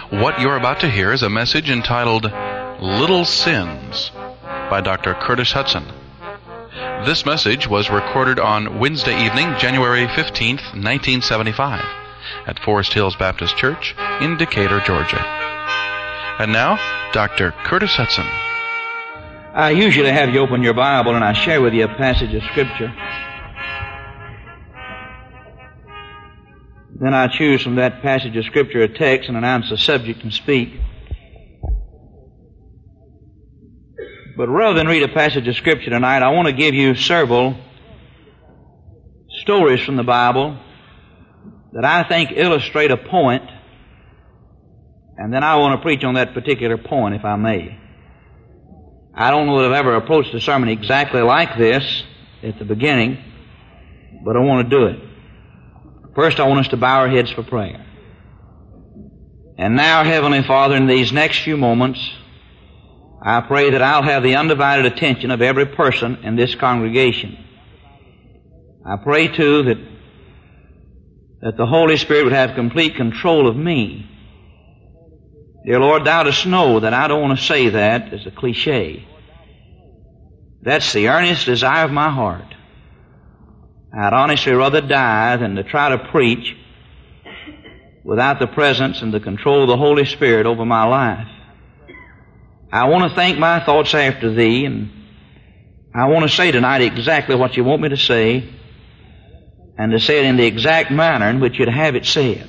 What you're about to hear is a message entitled Little Sins by Dr. Curtis Hudson. This message was recorded on Wednesday evening, January 15th, 1975, at Forest Hills Baptist Church in Decatur, Georgia. And now, Dr. Curtis Hudson. I usually have you open your Bible and I share with you a passage of Scripture. Then I choose from that passage of Scripture a text and announce the subject and speak. But rather than read a passage of Scripture tonight, I want to give you several stories from the Bible that I think illustrate a point, and then I want to preach on that particular point, if I may. I don't know that I've ever approached a sermon exactly like this at the beginning, but I want to do it. First, I want us to bow our heads for prayer. And now, Heavenly Father, in these next few moments, I pray that I'll have the undivided attention of every person in this congregation. I pray, too, that the Holy Spirit would have complete control of me. Dear Lord, Thou dost know that I don't want to say that as a cliche. That's the earnest desire of my heart. I'd honestly rather die than to try to preach without the presence and the control of the Holy Spirit over my life. I want to think my thoughts after Thee, and I want to say tonight exactly what You want me to say, and to say it in the exact manner in which You'd have it said.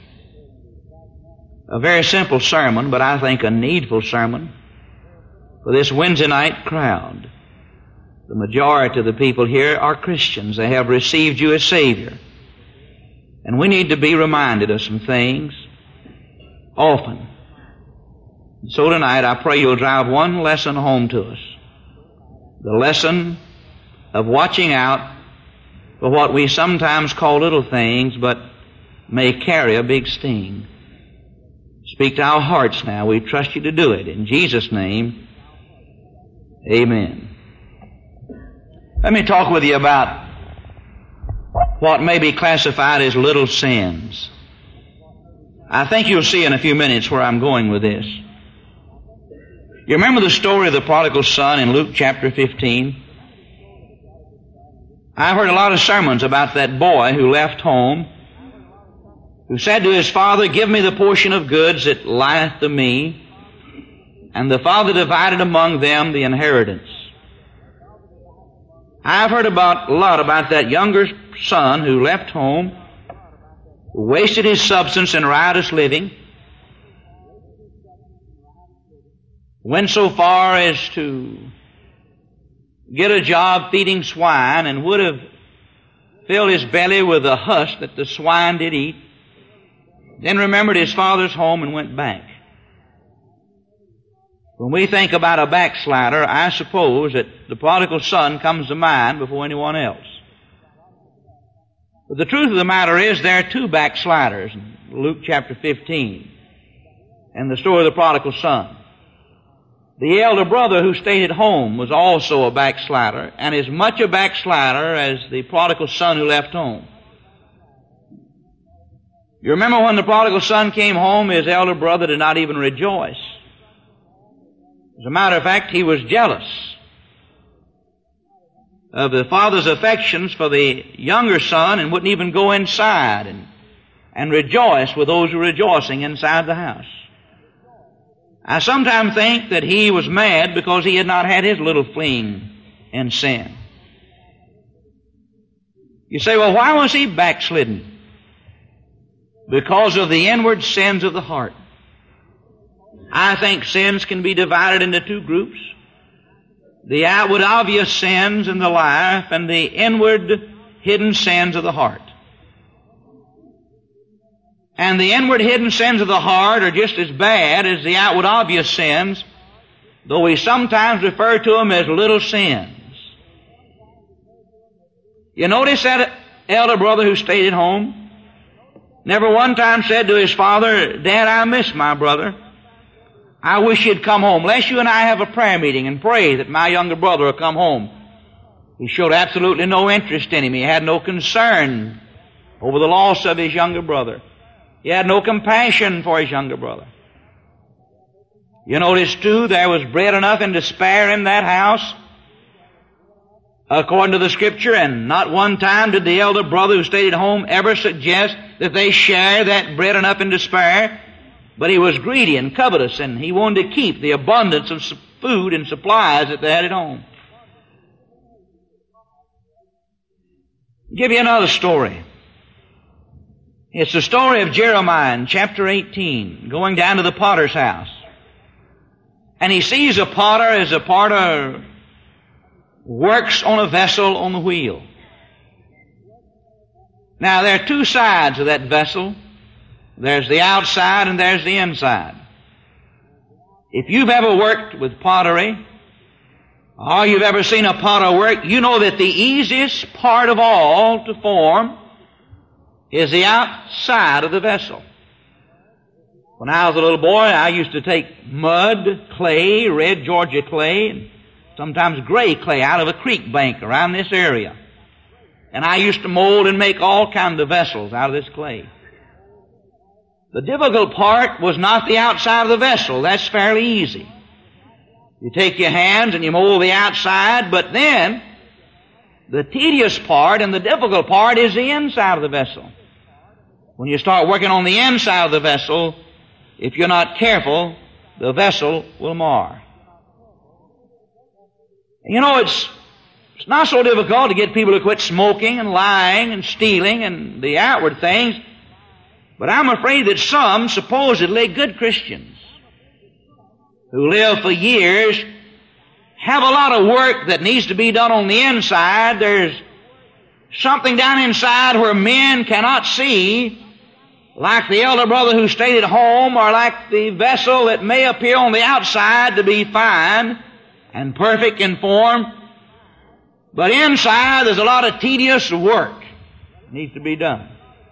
A very simple sermon, but I think a needful sermon for this Wednesday night crowd. The majority of the people here are Christians. They have received You as Savior. And we need to be reminded of some things often. So tonight I pray You'll drive one lesson home to us. The lesson of watching out for what we sometimes call little things, but may carry a big sting. Speak to our hearts now. We trust You to do it. In Jesus' name, amen. Let me talk with you about what may be classified as little sins. I think you'll see in a few minutes where I'm going with this. You remember the story of the prodigal son in Luke chapter 15? I've heard a lot of sermons about that boy who left home, who said to his father, "Give me the portion of goods that lieth to me." And the father divided among them the inheritance. I've heard a lot about that younger son who left home, who wasted his substance in riotous living, went so far as to get a job feeding swine and would have filled his belly with the husk that the swine did eat, then remembered his father's home and went back. When we think about a backslider, I suppose that the prodigal son comes to mind before anyone else. But the truth of the matter is there are two backsliders in Luke chapter 15 and the story of the prodigal son. The elder brother who stayed at home was also a backslider, and as much a backslider as the prodigal son who left home. You remember when the prodigal son came home, his elder brother did not even rejoice. As a matter of fact, he was jealous of the father's affections for the younger son and wouldn't even go inside and rejoice with those who were rejoicing inside the house. I sometimes think that he was mad because he had not had his little fling in sin. You say, well, why was he backslidden? Because of the inward sins of the heart. I think sins can be divided into two groups. The outward obvious sins in the life and the inward hidden sins of the heart. And the inward hidden sins of the heart are just as bad as the outward obvious sins, though we sometimes refer to them as little sins. You notice that elder brother who stayed at home never one time said to his father, "Dad, I miss my brother. I wish he'd come home. Let's you and I have a prayer meeting and pray that my younger brother will come home." He showed absolutely no interest in him. He had no concern over the loss of his younger brother. He had no compassion for his younger brother. You notice, too, there was bread enough and to spare in that house, according to the Scripture, and not one time did the elder brother who stayed at home ever suggest that they share that bread enough and to spare. But he was greedy and covetous, and he wanted to keep the abundance of food and supplies that they had at home. I'll give you another story. It's the story of Jeremiah in chapter 18, going down to the potter's house. And he sees a potter as a potter works on a vessel on the wheel. Now, there are two sides of that vessel. There's the outside and there's the inside. If you've ever worked with pottery, or you've ever seen a potter work, you know that the easiest part of all to form is the outside of the vessel. When I was a little boy, I used to take mud, clay, red Georgia clay, and sometimes gray clay out of a creek bank around this area. And I used to mold and make all kinds of vessels out of this clay. The difficult part was not the outside of the vessel. That's fairly easy. You take your hands and you mold the outside, but then the tedious part and the difficult part is the inside of the vessel. When you start working on the inside of the vessel, if you're not careful, the vessel will mar. You know, it's not so difficult to get people to quit smoking and lying and stealing and the outward things, but I'm afraid that some supposedly good Christians who live for years have a lot of work that needs to be done on the inside. There's something down inside where men cannot see, like the elder brother who stayed at home, or like the vessel that may appear on the outside to be fine and perfect in form, but inside there's a lot of tedious work that needs to be done.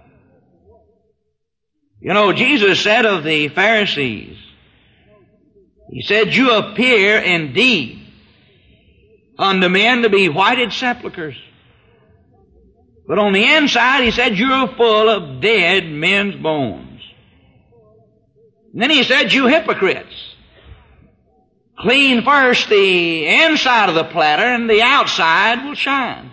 You know, Jesus said of the Pharisees, He said, you appear indeed unto men to be whited sepulchres. But on the inside, He said, you're full of dead men's bones. And then He said, you hypocrites, clean first the inside of the platter and the outside will shine.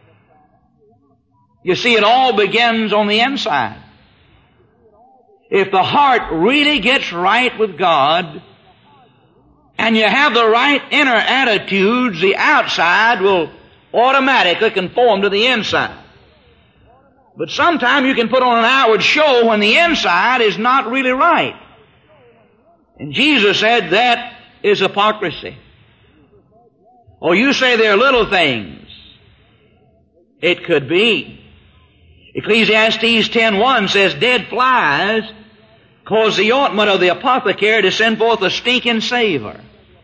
You see, it all begins on the inside. If the heart really gets right with God, and you have the right inner attitudes, the outside will automatically conform to the inside. But sometimes you can put on an outward show when the inside is not really right. And Jesus said that is hypocrisy. Oh, you say they're little things. It could be. Ecclesiastes 10:1 says, dead flies cause the ointment of the apothecary to send forth a stinking savor.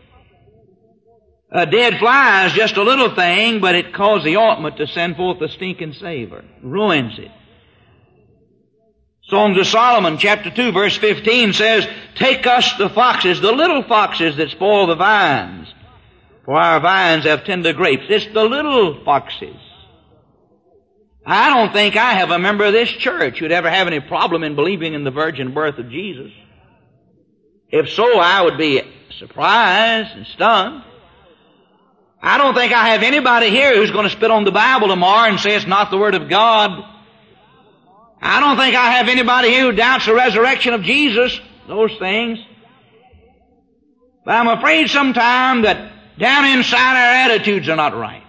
A dead fly is just a little thing, but it causes the ointment to send forth a stinking savor. Ruins it. Songs of Solomon, chapter 2, verse 15 says, take us the foxes, the little foxes that spoil the vines, for our vines have tender grapes. It's the little foxes. I don't think I have a member of this church who'd ever have any problem in believing in the virgin birth of Jesus. If so, I would be surprised and stunned. I don't think I have anybody here who's going to spit on the Bible tomorrow and say it's not the Word of God. I don't think I have anybody here who doubts the resurrection of Jesus, those things. But I'm afraid sometimes that down inside our attitudes are not right.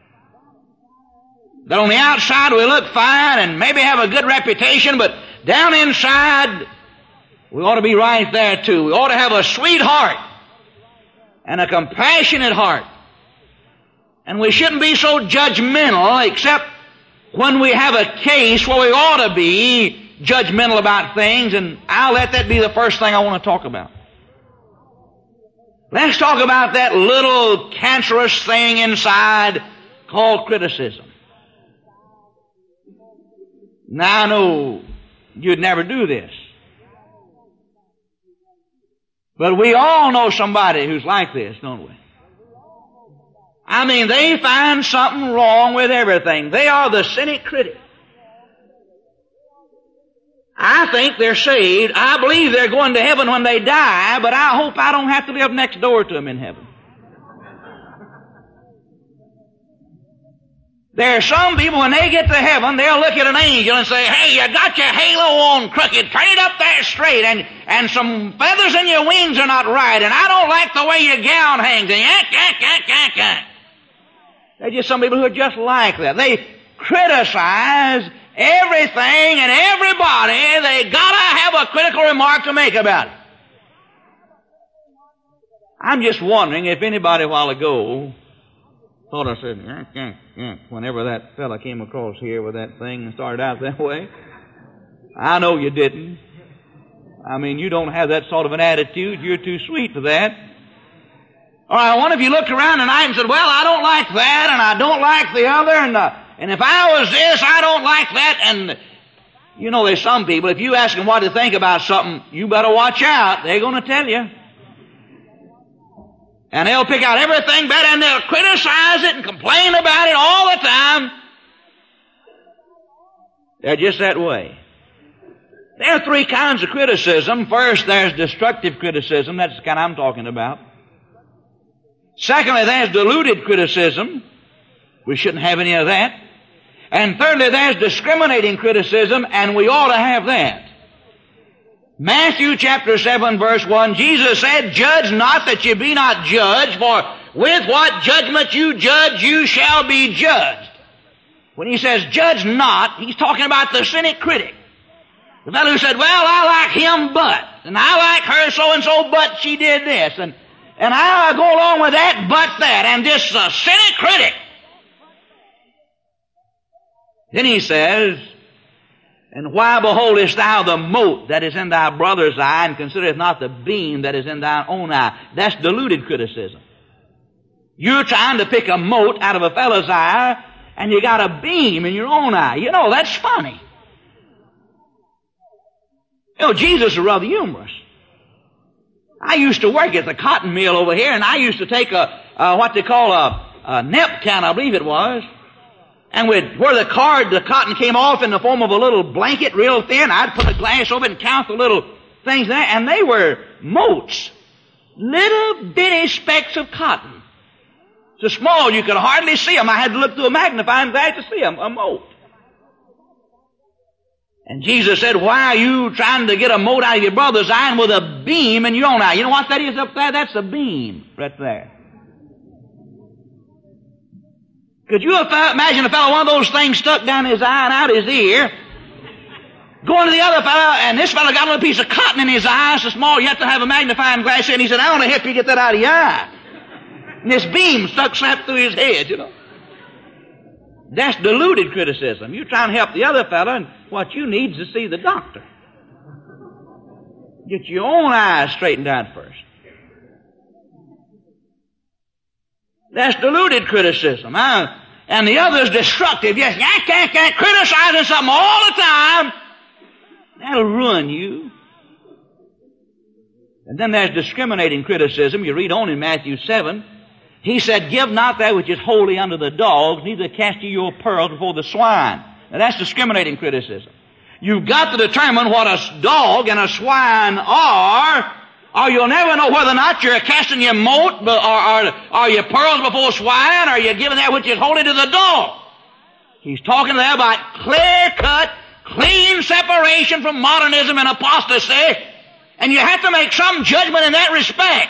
That on the outside we look fine and maybe have a good reputation, but down inside we ought to be right there too. We ought to have a sweet heart and a compassionate heart. And we shouldn't be so judgmental except when we have a case where we ought to be judgmental about things, and I'll let that be the first thing I want to talk about. Let's talk about that little cancerous thing inside called criticism. Now I know you'd never do this. But we all know somebody who's like this, don't we? I mean, they find something wrong with everything. They are the cynic critic. I think they're saved. I believe they're going to heaven when they die, but I hope I don't have to live next door to them in heaven. There are some people, when they get to heaven, they'll look at an angel and say, hey, you got your halo on crooked, turn it up there straight, and some feathers in your wings are not right, and I don't like the way your gown hangs, and yank, yank, yank, yank, yank. There's just some people who are just like that. They criticize everything and everybody. They gotta have a critical remark to make about it. I'm just wondering if anybody a while ago thought I said, yank, yank, yank, whenever that fella came across here with that thing and started out that way. I know you didn't. I mean, you don't have that sort of an attitude. You're too sweet for that. Or I wonder if you looked around tonight and said, well, I don't like that, and I don't like the other, and if I was this, I don't like that, and you know, there's some people, if you ask them what to think about something, you better watch out. They're going to tell you. And they'll pick out everything bad, and they'll criticize it and complain about it all the time. They're just that way. There are three kinds of criticism. First, there's destructive criticism. That's the kind I'm talking about. Secondly, there's deluded criticism. We shouldn't have any of that. And thirdly, there's discriminating criticism, and we ought to have that. Matthew chapter 7 verse 1, Jesus said, judge not that ye be not judged, for with what judgment you judge, you shall be judged. When he says judge not, he's talking about the cynic critic. The fellow who said, well, I like him but, and I like her so-and-so but she did this, and I go along with that but that, and this cynic critic. Then he says, and why beholdest thou the mote that is in thy brother's eye, and considerest not the beam that is in thine own eye? That's deluded criticism. You're trying to pick a mote out of a fellow's eye, and you got a beam in your own eye. You know, that's funny. You know, Jesus is rather humorous. I used to work at the cotton mill over here, and I used to take what they call a nep can, I believe it was. And where the cotton came off in the form of a little blanket, real thin, I'd put a glass over it and count the little things there, and they were motes. Little bitty specks of cotton. So small you could hardly see them. I had to look through a magnifying glass to see them, a mote. And Jesus said, why are you trying to get a mote out of your brother's eye and with a beam in your own eye? You know what that is up there? That's a beam right there. Could you imagine a fellow, one of those things stuck down his eye and out his ear, going to the other fellow, and this fellow got a little piece of cotton in his eye, so small you have to have a magnifying glass in. He said, I want to help you get that out of your eye. And this beam stuck slap through his head, you know. That's deluded criticism. You're trying to help the other fellow, and what you need is to see the doctor. Get your own eyes straightened out first. That's deluded criticism. And the other is destructive. Yes, yank, criticizing something all the time. That'll ruin you. And then there's discriminating criticism. You read on in Matthew 7. He said, give not that which is holy unto the dogs, neither cast ye your pearls before the swine. Now that's discriminating criticism. You've got to determine what a dog and a swine are, or you'll never know whether or not you're casting your mote or your pearls before swine, or you're giving that which is holy to the dog. He's talking there about clear-cut, clean separation from modernism and apostasy, and you have to make some judgment in that respect.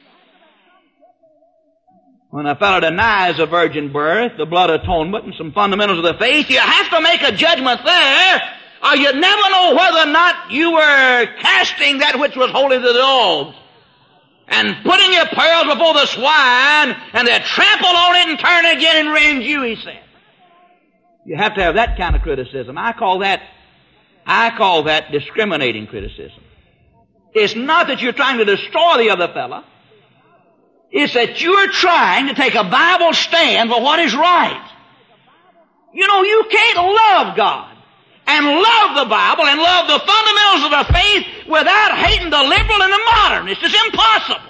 When a fellow denies a virgin birth, the blood atonement, and some fundamentals of the faith, you have to make a judgment there, or you never know whether or not you were casting that which was holy to the dogs and putting your pearls before the swine, and they'll trample on it and turn again and rend you, he said. You have to have that kind of criticism. I call that discriminating criticism. It's not that you're trying to destroy the other fella. It's that you're trying to take a Bible stand for what is right. You know, you can't love God and love the Bible and love the fundamentals of the faith without hating the liberal and the modern. It's just impossible.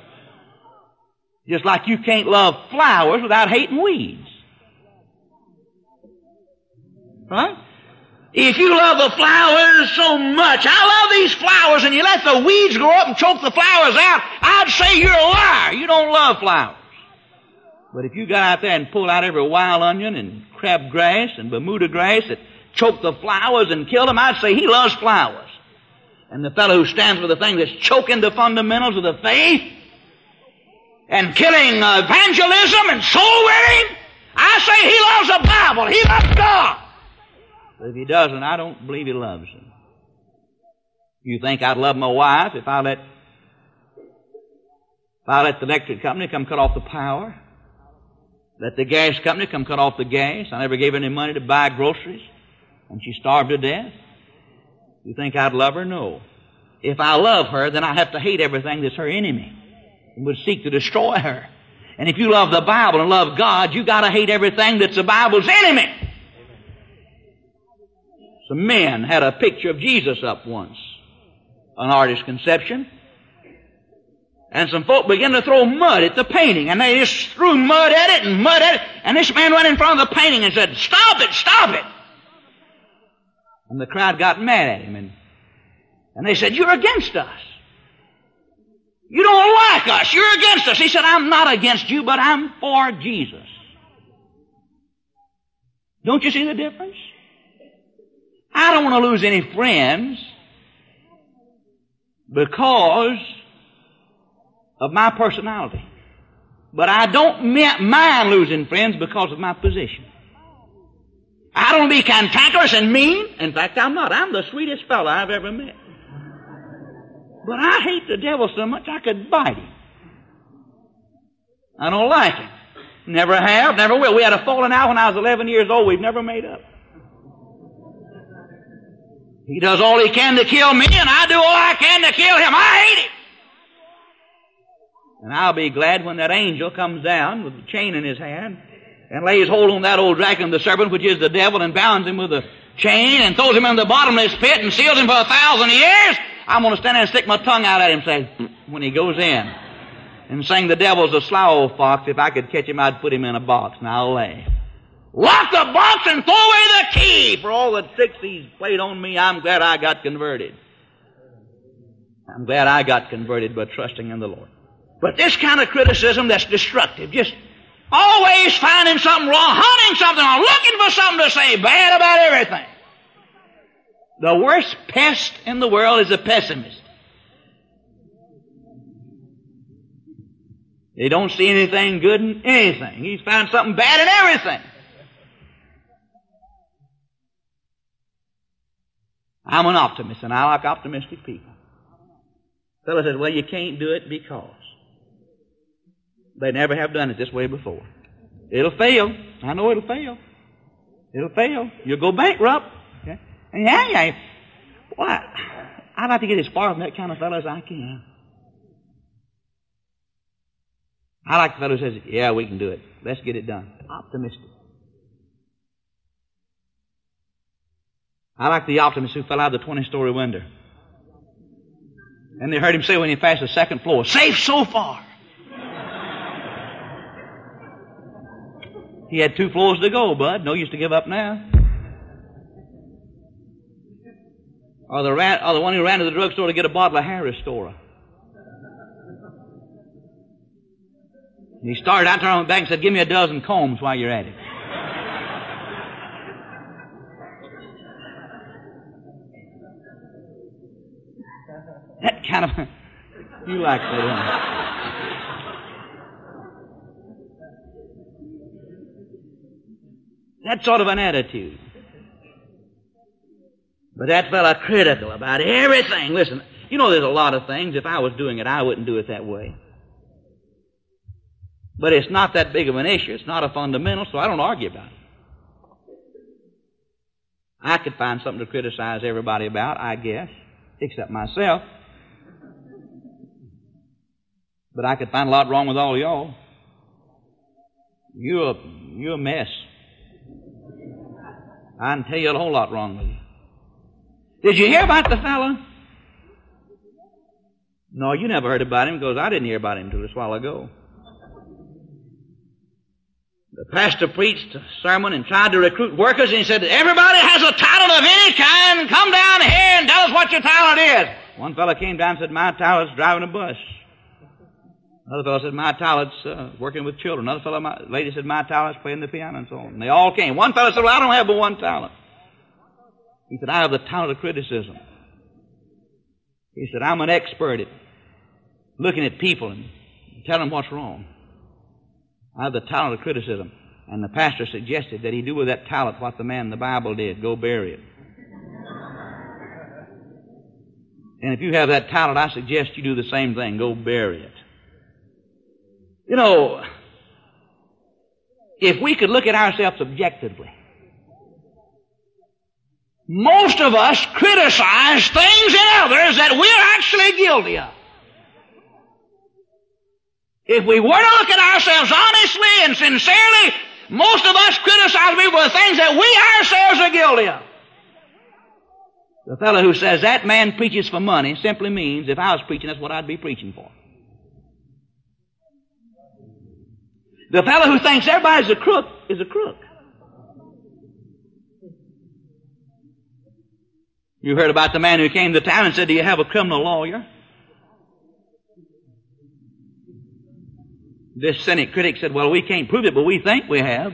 Just like you can't love flowers without hating weeds. Right? If you love the flowers so much, I love these flowers, and you let the weeds grow up and choke the flowers out, I'd say you're a liar. You don't love flowers. But if you got out there and pulled out every wild onion and crabgrass and Bermuda grass that choked the flowers and killed them, I'd say he loves flowers. And the fellow who stands for the thing that's choking the fundamentals of the faith and killing evangelism and soul winning, I say he loves the Bible. He loves God. But if he doesn't, I don't believe he loves him. You think I'd love my wife if I let the electric company come cut off the power? Let the gas company come cut off the gas? I never gave her any money to buy groceries, and she starved to death? You think I'd love her? No. If I love her, then I have to hate everything that's her enemy and would seek to destroy her. And if you love the Bible and love God, you got to hate everything that's the Bible's enemy. Some men had a picture of Jesus up once, an artist's conception. And some folk began to throw mud at the painting, and they just threw mud at it and mud at it. And this man went in front of the painting and said, "Stop it, stop it." And the crowd got mad at him, and they said, "You're against us. You don't like us. You're against us." He said, "I'm not against you, but I'm for Jesus." Don't you see the difference? I don't want to lose any friends because of my personality. But I don't mind losing friends because of my position. I don't want to be cantankerous and mean. In fact, I'm not. I'm the sweetest fellow I've ever met. But I hate the devil so much I could bite him. I don't like him. Never have, never will. We had a falling out when I was 11 years old. We've never made up. He does all he can to kill me, and I do all I can to kill him. I hate him. And I'll be glad when that angel comes down with a chain in his hand and lays hold on that old dragon, the serpent, which is the devil, and bounds him with a chain and throws him in the bottomless pit and seals him for 1,000 years. I'm going to stand there and stick my tongue out at him and say, when he goes in, and sing, "The devil's a sly old fox. If I could catch him, I'd put him in a box." And I'll laugh. Lock the box and throw away the key. For all the tricks he's played on me, I'm glad I got converted. I'm glad I got converted by trusting in the Lord. But this kind of criticism that's destructive, just always finding something wrong, hunting something wrong, looking for something to say bad about everything. The worst pest in the world is a pessimist. They don't see anything good in anything. He's found something bad in everything. I'm an optimist, and I like optimistic people. The fellow said, "Well, you can't do it because they never have done it this way before. It'll fail. I know it'll fail. It'll fail. You'll go bankrupt." Okay? And yeah. Boy, I'd like to get as far from that kind of fellow as I can. I like the fellow who says, "Yeah, we can do it. Let's get it done." Optimistic. I like the optimist who fell out of the 20-story window. And they heard him say when he passed the second floor, "Safe so far." He had 2 floors to go, bud. No use to give up now. Or the one who ran to the drugstore to get a bottle of Harris Restorer. He started out, turned on the back and said, "Give me a dozen combs while you're at it." That kind of... You like that, don't you? That sort of an attitude. But that fella critical about everything. Listen, you know there's a lot of things, if I was doing it, I wouldn't do it that way. But it's not that big of an issue. It's not a fundamental, so I don't argue about it. I could find something to criticize everybody about, I guess, except myself. But I could find a lot wrong with all of y'all. You're a mess. I can tell you a whole lot wrong with you. Did you hear about the fellow? No, you never heard about him because I didn't hear about him until a while ago. The pastor preached a sermon and tried to recruit workers, and he said, everybody has a talent of any kind. Come down here and tell us what your talent is. One fellow came down and said, my talent's driving a bus. Another fellow said, my talent's working with children. Another lady said, my talent's playing the piano, and so on. And they all came. One fellow said, well, I don't have but one talent. He said, I have the talent of criticism. He said, I'm an expert at looking at people and telling them what's wrong. I have the talent of criticism. And the pastor suggested that he do with that talent what the man in the Bible did, go bury it. And if you have that talent, I suggest you do the same thing, go bury it. You know, if we could look at ourselves objectively, most of us criticize things in others that we're actually guilty of. If we were to look at ourselves honestly and sincerely, most of us criticize people for things that we ourselves are guilty of. The fellow who says that man preaches for money simply means if I was preaching, that's what I'd be preaching for. The fellow who thinks everybody's a crook is a crook. You heard about the man who came to town and said, do you have a criminal lawyer? This cynic critic said, well, we can't prove it, but we think we have.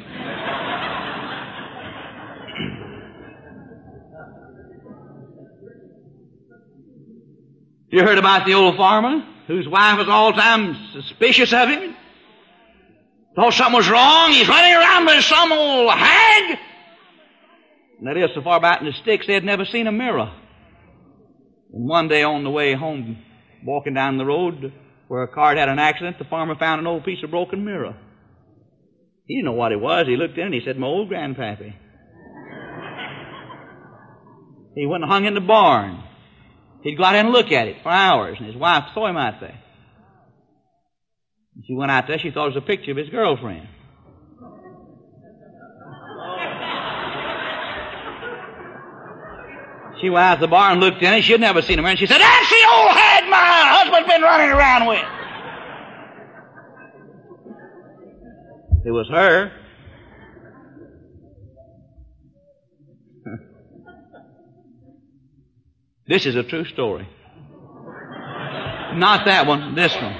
You heard about the old farmer whose wife was all the time suspicious of him? Thought something was wrong. He's running around with some old hag. And that is, so far back in the sticks, they had never seen a mirror. And one day on the way home, walking down the road where a car had an accident, the farmer found an old piece of broken mirror. He didn't know what it was. He looked in and he said, my old grandpappy. He went and hung in the barn. He'd go out and look at it for hours, and his wife saw him out there. She went out there, she thought it was a picture of his girlfriend. She went out to the barn and looked in it. She'd never seen him. And she said, that's the old hag my husband's been running around with. It was her. This is a true story. Not that one, this one.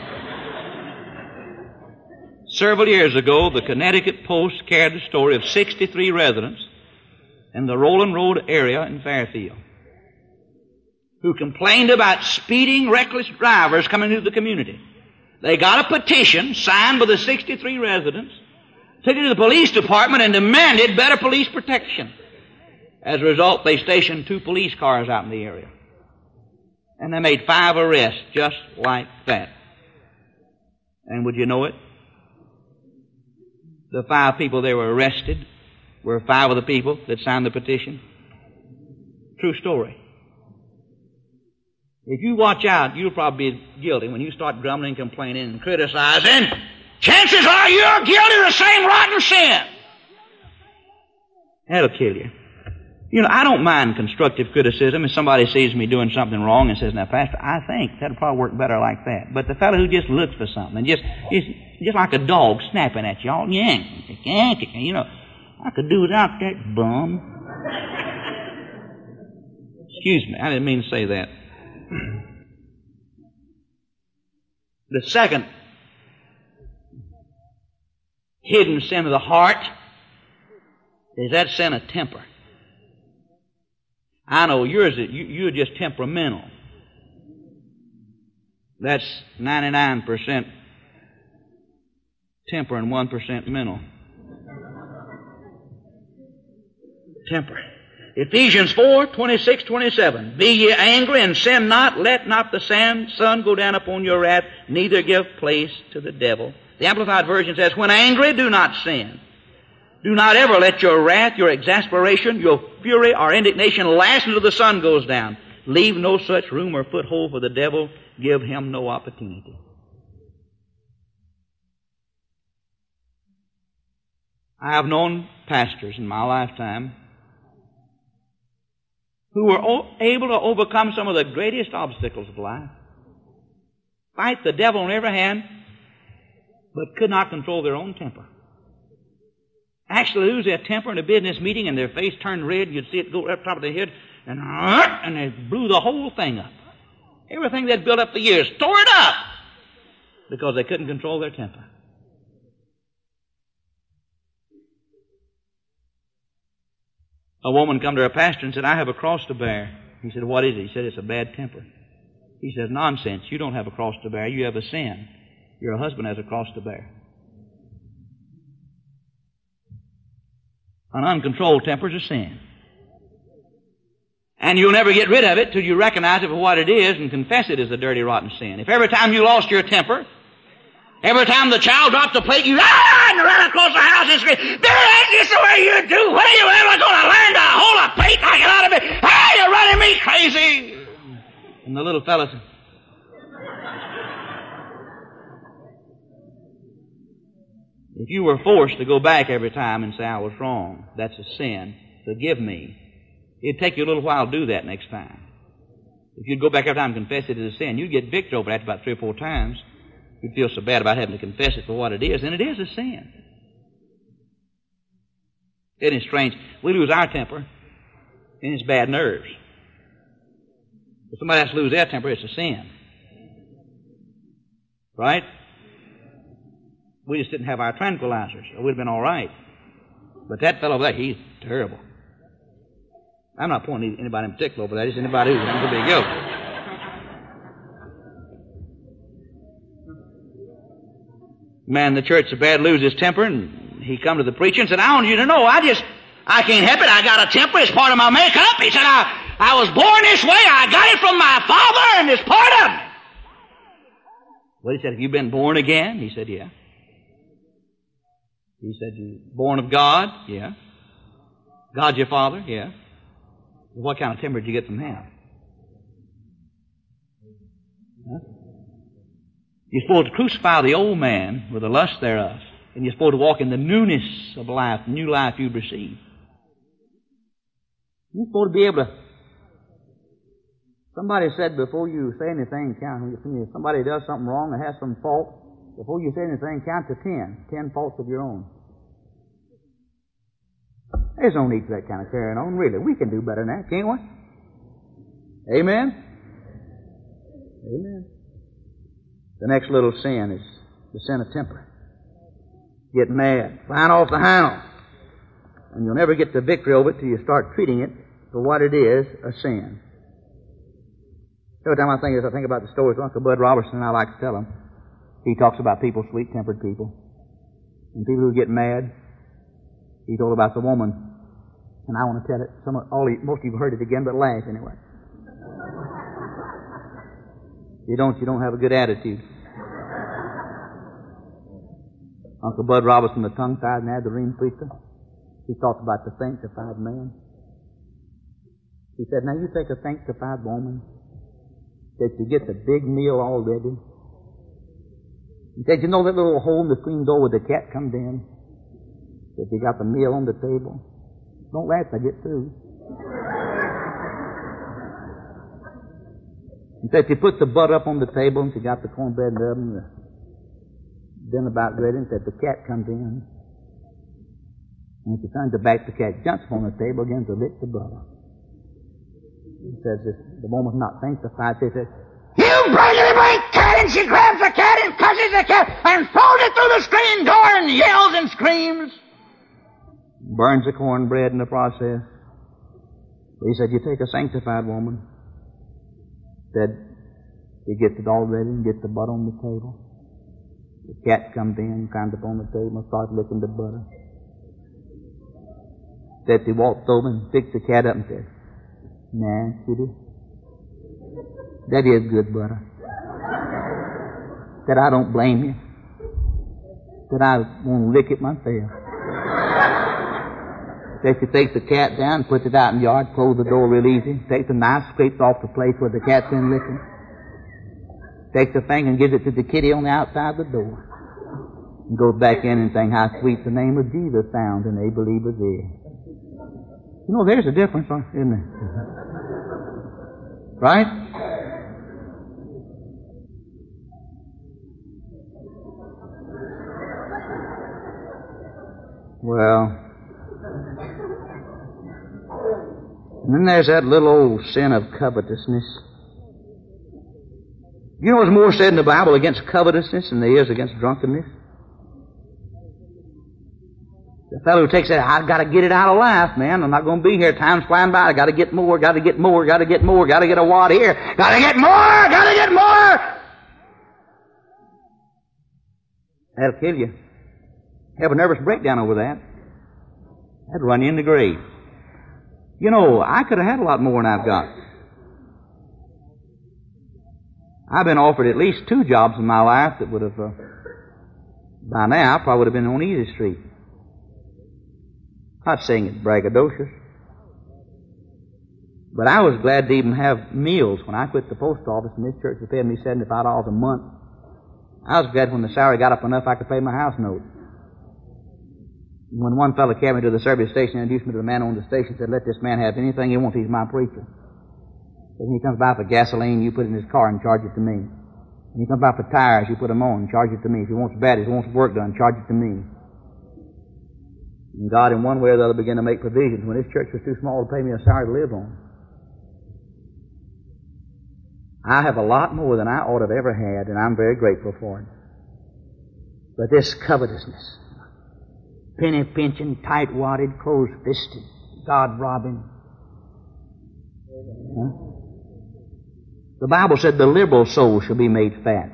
Several years ago, the Connecticut Post carried the story of 63 residents in the Roland Road area in Fairfield who complained about speeding, reckless drivers coming through the community. They got a petition signed by the 63 residents, took it to the police department, and demanded better police protection. As a result, they stationed 2 police cars out in the area. And they made 5 arrests just like that. And would you know it? The 5 people they were arrested were 5 of the people that signed the petition. True story. If you watch out, you'll probably be guilty when you start grumbling, complaining, and criticizing. Chances are you're guilty of the same rotten sin. That'll kill you. You know, I don't mind constructive criticism if somebody sees me doing something wrong and says, now, Pastor, I think that'll probably work better like that. But the fellow who just looks for something and just like a dog snapping at you all, you know, I could do without that bum. Excuse me, I didn't mean to say that. The second hidden sin of the heart is that sin of temper. I know yours, you're just temperamental. That's 99% temper and 1% mental. Temper. Ephesians 4:26-27. Be ye angry and sin not. Let not the sun go down upon your wrath, neither give place to the devil. The Amplified Version says, when angry, do not sin. Do not ever let your wrath, your exasperation, your fury, or indignation last until the sun goes down. Leave no such room or foothold for the devil. Give him no opportunity. I have known pastors in my lifetime who were able to overcome some of the greatest obstacles of life, fight the devil on every hand, but could not control their own temper. actually lose their temper in a business meeting and their face turned red. You'd see it go right up top of their head and they blew the whole thing up. Everything they'd built up for years, tore it up because they couldn't control their temper. A woman come to her pastor and said, I have a cross to bear. He said, what is it? He said, it's a bad temper. He said, nonsense. You don't have a cross to bear. You have a sin. Your husband has a cross to bear. An uncontrolled temper is a sin. And you'll never get rid of it till you recognize it for what it is and confess it as a dirty, rotten sin. If every time you lost your temper, every time the child dropped the plate, you ran across the house and screamed, Billy, that's just the way you do. When are you ever going to learn to hold a plate like it ought to be? Hey, you're running me crazy. And the little fella said, if you were forced to go back every time and say, I was wrong, that's a sin, forgive me, it'd take you a little while to do that next time. If you'd go back every time and confess it as a sin, you'd get victory over that about 3 or 4 times. You'd feel so bad about having to confess it for what it is, and it is a sin. Isn't it strange? We lose our temper, and it's bad nerves. If somebody has to lose their temper, it's a sin. Right? We just didn't have our tranquilizers, or we'd have been all right. But that fellow over there, he's terrible. I'm not pointing at anybody in particular over that. It's anybody who's going to be guilty. Man in the church so bad lose his temper, and he come to the preacher and said, I want you to know, I can't help it. I got a temper. It's part of my makeup. He said, I was born this way. I got it from my father, and it's part of me. Well, he said, have you been born again? He said, yeah. He said, you born of God? Yeah. God's your father? Yeah. What kind of temper did you get from him? Huh? You're supposed to crucify the old man with the lust thereof, and you're supposed to walk in the newness of life, the new life you've received. You're supposed to be able to... Somebody said before you say anything, if somebody does something wrong or has some fault, before you say anything, count to 10. 10 faults of your own. There's no need for that kind of carrying on, really. We can do better than that, can't we? Amen? Amen. The next little sin is the sin of temper. Get mad, flying off the handle. And you'll never get the victory over it till you start treating it for what it is, a sin. Every time I think about the stories of Uncle Bud Robertson, I like to tell them. He talks about people, sweet-tempered people, and people who get mad. He told about the woman, and I want to tell it. Most of you have heard it again, but laugh anyway. You don't have a good attitude. Uncle Bud Robertson, the tongue-tied Nazarene preacher, he talked about the sanctified man. He said, now you take a sanctified woman that you get the big meal already. He said, you know that little hole in the screen door where the cat comes in? If you got the meal on the table, don't laugh till I get through. He said, you put the butter up on the table and you got the cornbread in the oven, then about ready, and said the cat comes in. And if you turn the back, the cat jumps on the table again to lick the butter. He says, if the woman's not sanctified, she says, you blankety blank cat! And she grabs the cat and cusses the cat and throws it through the screen door and yells and screams. Burns the cornbread in the process. He said, you take a sanctified woman. Said, you get it all ready and get the butter on the table. The cat comes in, climbs up on the table and starts licking the butter. Said, he walks over and picks the cat up and says, nah, kitty, that is good butter. Said, I don't blame you. Said, I want to lick it myself. Said, she takes the cat down, puts it out in the yard, closes the door real easy, takes a knife, scrapes off the place where the cat's been licking, takes the finger and gives it to the kitty on the outside of the door, and goes back in and sings, how sweet the name of Jesus sounds in a believer's ear. You know, there's a difference, isn't there? Right? Well, and then there's that little old sin of covetousness. You know there's more said in the Bible against covetousness than there is against drunkenness? The fellow who takes that, I've got to get it out of life, man. I'm not going to be here. Time's flying by. I've got to get more, got to get more, got to get more, got to get a wad here. Got to get more, got to get more. That'll kill you. Have a nervous breakdown over that. That'd run you in the grave. You know, I could have had a lot more than I've got. I've been offered at least 2 jobs in my life that would have, by now, I probably would have been on Easy Street. Not saying it's braggadocious. But I was glad to even have meals when I quit the post office and this church was paying me $75 a month. I was glad when the salary got up enough I could pay my house note. When one fellow carried me to the service station and introduced me to the man on the station, said, let this man have anything he wants, he's my preacher. When he comes by for gasoline, you put it in his car and charge it to me. When he comes by for tires, you put them on and charge it to me. If he wants batteries, he wants work done, charge it to me. And God, in one way or the other, began to make provisions when this church was too small to pay me a salary to live on. I have a lot more than I ought to have ever had, and I'm very grateful for it. But this covetousness, penny-pinching, tight-wadded, close-fisted, God-robbing. The Bible said the liberal soul shall be made fat.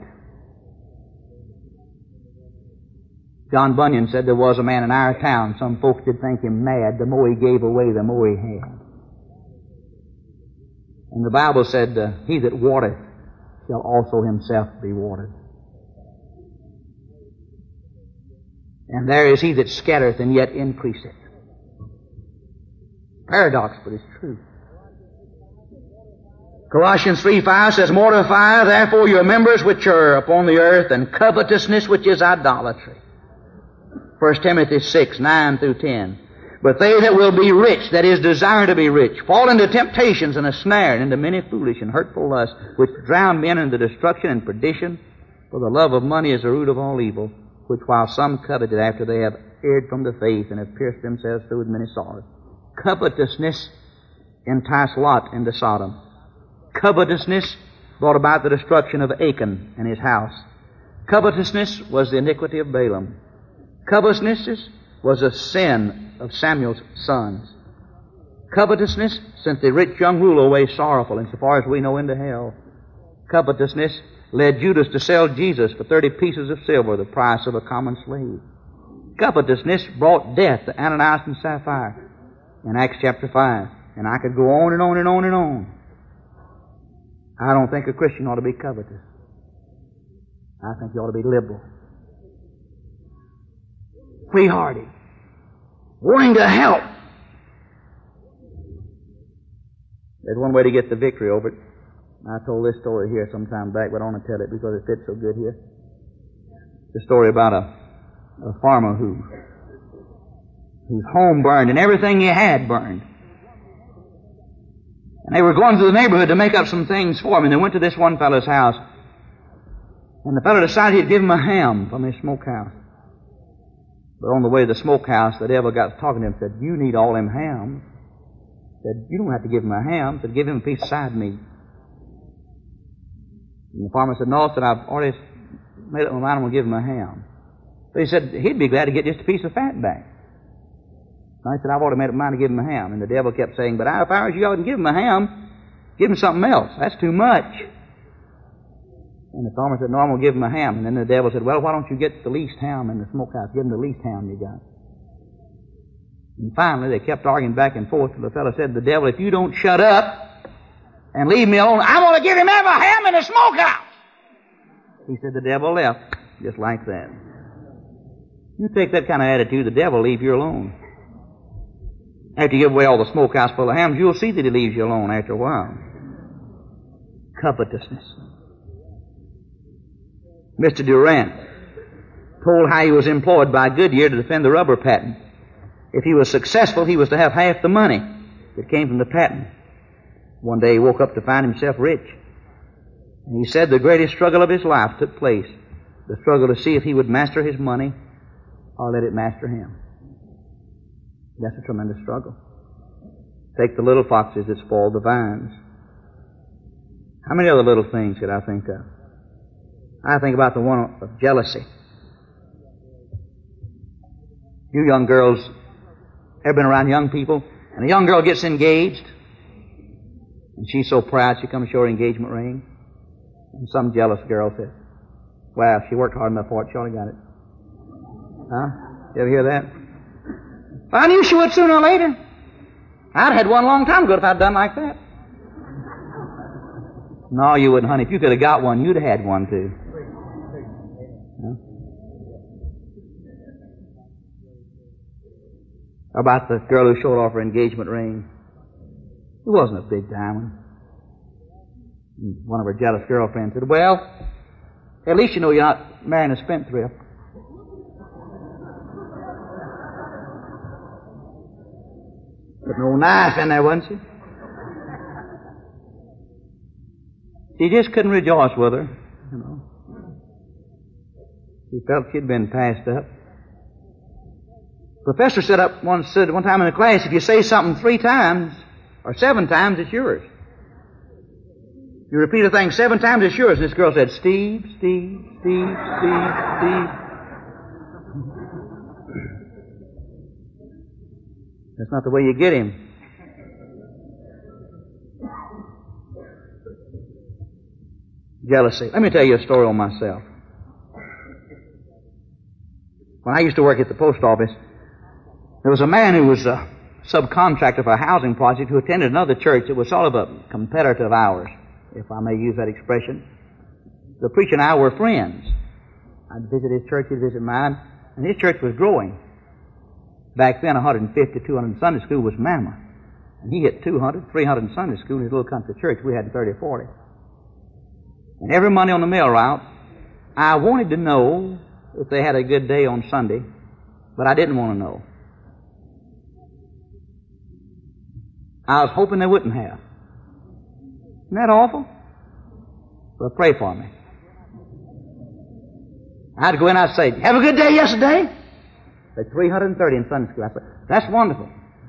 John Bunyan said there was a man in our town, some folks did think him mad, the more he gave away, the more he had. And the Bible said, he that watereth shall also himself be watered. And there is he that scattereth and yet increaseth. Paradox, but it's true. Colossians 3:5 says, mortify therefore your members which are upon the earth, and covetousness which is idolatry. 1 Timothy 6:9 through 10. But they that will be rich, that is, desire to be rich, fall into temptations and a snare, and into many foolish and hurtful lusts, which drown men into destruction and perdition. For the love of money is the root of all evil, which while some coveted after they have erred from the faith and have pierced themselves through with many sorrows. Covetousness enticed Lot into Sodom. Covetousness brought about the destruction of Achan and his house. Covetousness was the iniquity of Balaam. Covetousness was a sin of Samuel's sons. Covetousness sent the rich young ruler away sorrowful, and so far as we know, into hell. Covetousness led Judas to sell Jesus for 30 pieces of silver, the price of a common slave. Covetousness brought death to Ananias and Sapphira in Acts chapter 5. And I could go on and on and on and on. I don't think a Christian ought to be covetous. I think you ought to be liberal. Free-hearted. Wanting to help. There's one way to get the victory over it. I told this story here some time back, but I want to tell it because it fits so good here. The story about a farmer whose home burned and everything he had burned. And they were going through the neighborhood to make up some things for him, and they went to this one fellow's house. And the fellow decided he'd give him a ham from his smokehouse. But on the way to the smokehouse, the devil got talking to him and said, you need all them hams. Said, you don't have to give him a ham. Said, give him a piece of side meat. And the farmer said, no, said, I've already made up my mind I'm going to give him a ham. So he said, he'd be glad to get just a piece of fat back. And I said, I've already made up my mind to give him a ham. And the devil kept saying, but if I was you, I wouldn't give him a ham. Give him something else. That's too much. And the farmer said, no, I'm going to give him a ham. And then the devil said, well, why don't you get the least ham in the smokehouse? Give him the least ham you got. And finally, they kept arguing back and forth. And the fellow said to the devil, if you don't shut up and leave me alone, I'm going to give him every ham in the smokehouse. He said the devil left just like that. You take that kind of attitude, the devil will leave you alone. After you give away all the smokehouse full of hams, you'll see that he leaves you alone after a while. Covetousness. Mr. Durant told how he was employed by Goodyear to defend the rubber patent. If he was successful, he was to have half the money that came from the patent. One day he woke up to find himself rich. And he said the greatest struggle of his life took place. The struggle to see if he would master his money or let it master him. That's a tremendous struggle. Take the little foxes that spoil the vines. How many other little things could I think of? I think about the one of jealousy. You young girls ever been around young people, and a young girl gets engaged, and she's so proud she comes to show her engagement ring, and some jealous girl says, well, she worked hard enough for it, she only got it. Huh? You ever hear that? I knew she would sooner or later. I'd had one a long time ago if I'd done like that. No, you wouldn't, honey. If you could have got one, you'd have had one too. Huh? How about the girl who showed off her engagement ring? It wasn't a big diamond. One of her jealous girlfriends said, well, at least you know you're not marrying a spendthrift. But no knife in there, wasn't she? She just couldn't rejoice with her, you know. She felt she'd been passed up. Professor said one time in the class, if you say something 3 times or 7 times, it's yours. You repeat a thing 7 times, it's yours. And this girl said, Steve, Steve, Steve, Steve, Steve. That's not the way you get him. Jealousy. Let me tell you a story on myself. When I used to work at the post office, there was a man who was a subcontractor for a housing project who attended another church that was sort of a competitor of ours, if I may use that expression. The preacher and I were friends. I'd visit his church, he'd visit mine, and his church was growing. Back then, 150, 200 in Sunday school was mammoth. And he hit 200, 300 in Sunday school in his little country church. We had 30 or 40. And every Monday on the mail route, I wanted to know if they had a good day on Sunday, but I didn't want to know. I was hoping they wouldn't have. Isn't that awful? Well, pray for me. I'd go in and I'd say, have a good day yesterday? They're 330 in Sunday school. I said, that's wonderful.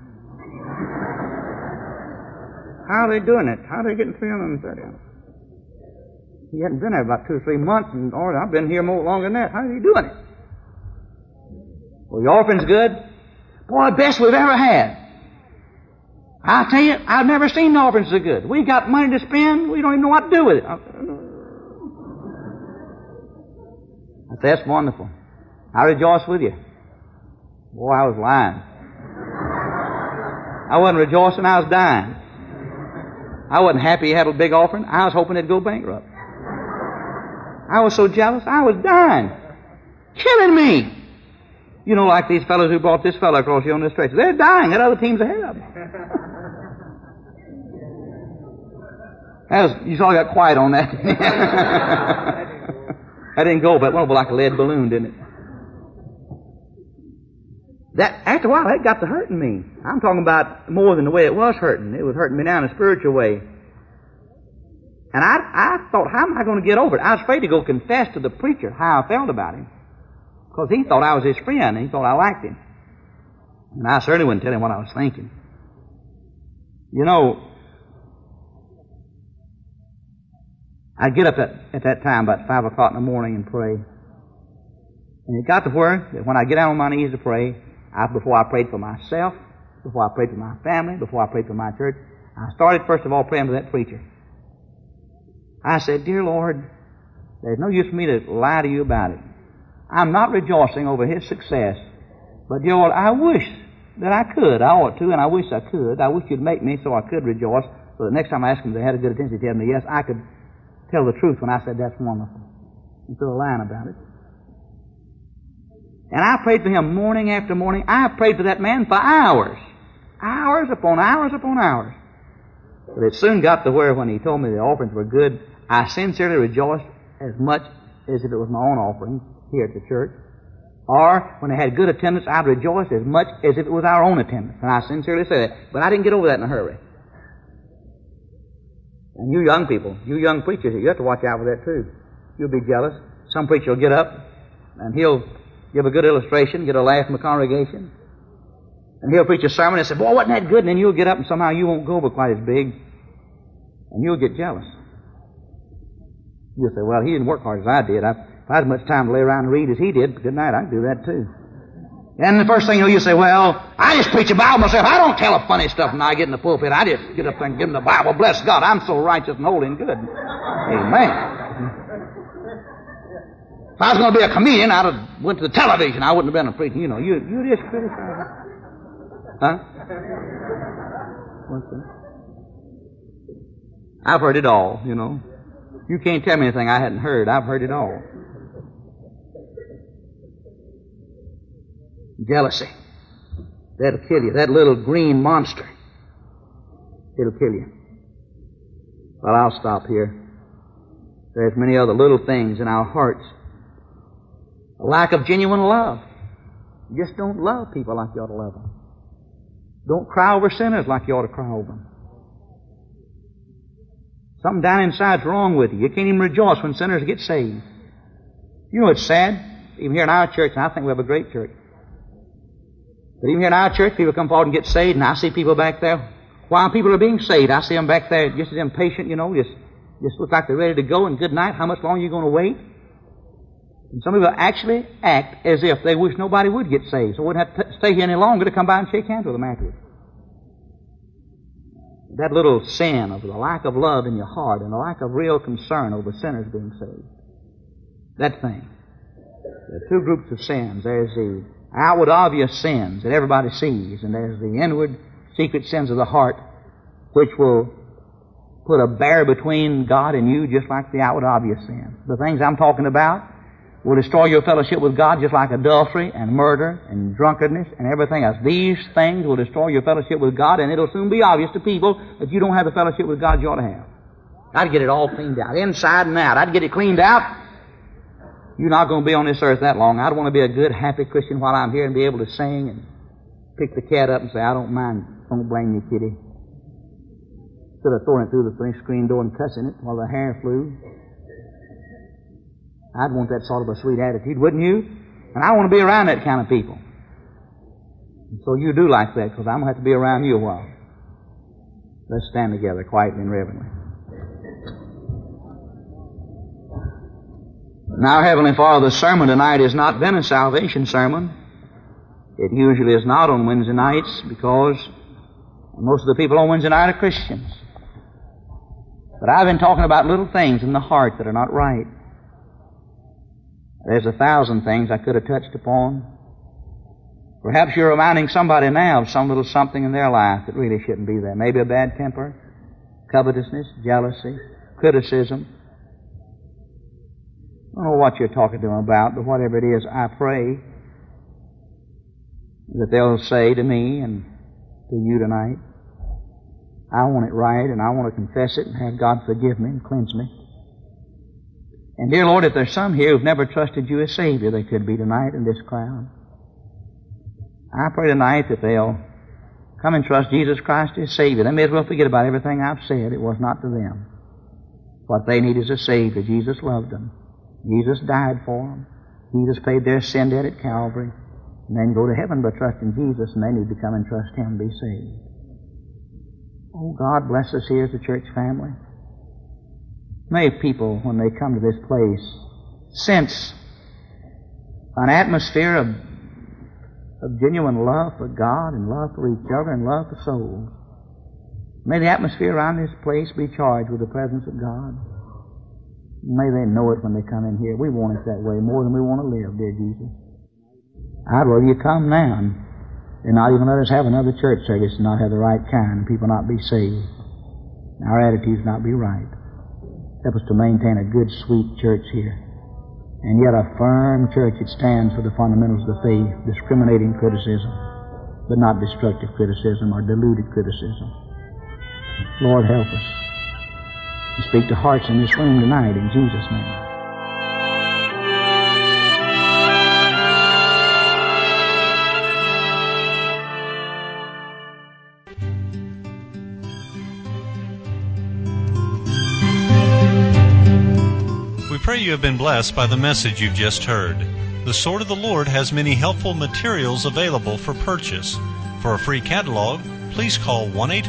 How are they doing it? How are they getting 330? He hadn't been there about 2 or 3 months, and I've been here more longer than that. How are you doing it? Well, your orphan's good. Boy, best we've ever had. I tell you, I've never seen the orphans so good. We got money to spend, we don't even know what to do with it. I said, that's wonderful. I rejoice with you. Boy, I was lying. I wasn't rejoicing, I was dying. I wasn't happy he had a big offering. I was hoping it'd go bankrupt. I was so jealous, I was dying. Killing me. You know, like these fellows who brought this fellow across here on this stretch. They're dying. That other team's ahead of them. You saw I got quiet on that. I didn't go, but it went over like a lead balloon, didn't it? That, after a while, that got to hurting me. I'm talking about more than the way it was hurting. It was hurting me now in a spiritual way. And I thought, how am I going to get over it? I was afraid to go confess to the preacher how I felt about him. Because he thought I was his friend, and he thought I liked him. And I certainly wouldn't tell him what I was thinking. You know, I'd get up at that time, about 5 o'clock in the morning, and pray. And it got to where, that when I get down on my knees to pray, before I prayed for myself, before I prayed for my family, before I prayed for my church, I started first of all praying for that preacher. I said, Dear Lord, there's no use for me to lie to you about it. I'm not rejoicing over his success, but dear Lord, I wish that I could. I ought to, and I wish I could. I wish you'd make me so I could rejoice, so that next time I ask him if they had a good attention to tell me yes, I could tell the truth when I said that's wonderful, instead of lying about it. And I prayed for him morning after morning. I prayed for that man for hours. Hours upon hours upon hours. But it soon got to where when he told me the offerings were good, I sincerely rejoiced as much as if it was my own offering here at the church. Or when they had good attendance, I'd rejoice as much as if it was our own attendance. And I sincerely say that. But I didn't get over that in a hurry. And you young people, you young preachers, you have to watch out for that too. You'll be jealous. Some preacher will get up and he'll give a good illustration, get a laugh from the congregation. And he'll preach a sermon and say, boy, wasn't that good? And then you'll get up and somehow you won't go but quite as big. And you'll get jealous. You'll say, well, he didn't work hard as I did. If I had as much time to lay around and read as he did, good night, I can do that too. And the first thing you say, well, I just preach the Bible myself. I don't tell funny stuff when I get in the pulpit. I just get up there and give them the Bible. Bless God, I'm so righteous and holy and good. Amen. If I was going to be a comedian, I'd have went to the television. I wouldn't have been a preacher. You know, you just criticize. Huh? What's that? I've heard it all, you know. You can't tell me anything I hadn't heard. I've heard it all. Jealousy. That'll kill you. That little green monster. It'll kill you. Well, I'll stop here. There's many other little things in our hearts. A lack of genuine love. You just don't love people like you ought to love them. Don't cry over sinners like you ought to cry over them. Something down inside's wrong with you. You can't even rejoice when sinners get saved. You know it's sad. Even here in our church, and I think we have a great church. But even here in our church, people come forward and get saved, and I see people back there. While people are being saved, I see them back there just as impatient, you know, just look like they're ready to go, and good night, how much longer are you going to wait? And some people actually act as if they wish nobody would get saved, so wouldn't have to stay here any longer to come by and shake hands with them afterwards. That little sin of the lack of love in your heart and the lack of real concern over sinners being saved. That thing. There are two groups of sins. There's the outward obvious sins that everybody sees, and there's the inward secret sins of the heart, which will put a barrier between God and you just like the outward obvious sins. The things I'm talking about will destroy your fellowship with God just like adultery and murder and drunkenness and everything else. These things will destroy your fellowship with God, and it'll soon be obvious to people that you don't have the fellowship with God you ought to have. I'd get it all cleaned out, inside and out. I'd get it cleaned out. You're not going to be on this earth that long. I'd want to be a good, happy Christian while I'm here and be able to sing and pick the cat up and say, I don't mind. Don't blame you, kitty. Instead of throwing it through the screen door and cussing it while the hair flew. I'd want that sort of a sweet attitude, wouldn't you? And I want to be around that kind of people. And so you do like that, because I'm going to have to be around you a while. Let's stand together quietly and reverently. Now, Heavenly Father, the sermon tonight has not been a salvation sermon. It usually is not on Wednesday nights, because most of the people on Wednesday night are Christians. But I've been talking about little things in the heart that are not right. There's 1,000 things I could have touched upon. Perhaps you're reminding somebody now of some little something in their life that really shouldn't be there. Maybe a bad temper, covetousness, jealousy, criticism. I don't know what you're talking to them about, but whatever it is, I pray that they'll say to me and to you tonight, I want it right, and I want to confess it and have God forgive me and cleanse me. And dear Lord, if there's some here who've never trusted you as Savior, they could be tonight in this crowd. I pray tonight that they'll come and trust Jesus Christ as Savior. They may as well forget about everything I've said. It was not to them. What they need is a Savior. Jesus loved them. Jesus died for them. Jesus paid their sin debt at Calvary. And they can go to heaven by trusting Jesus, and they need to come and trust Him and be saved. Oh, God, bless us here as a church family. May people, when they come to this place, sense an atmosphere of genuine love for God and love for each other and love for souls. May the atmosphere around this place be charged with the presence of God. May they know it when they come in here. We want it that way more than we want to live, dear Jesus. I'd rather you come now and not even let us have another church service and not have the right kind and people not be saved. Our attitudes not be right. Help us to maintain a good, sweet church here. And yet a firm church that stands for the fundamentals of the faith, discriminating criticism, but not destructive criticism or deluded criticism. Lord, help us. And speak to hearts in this room tonight in Jesus' name. We pray you have been blessed by the message you've just heard. The Sword of the Lord has many helpful materials available for purchase. For a free catalog, please call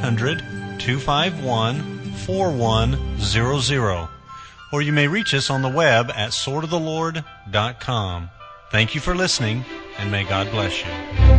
1-800-251-4100, or you may reach us on the web at swordofthelord.com. Thank you for listening, and may God bless you.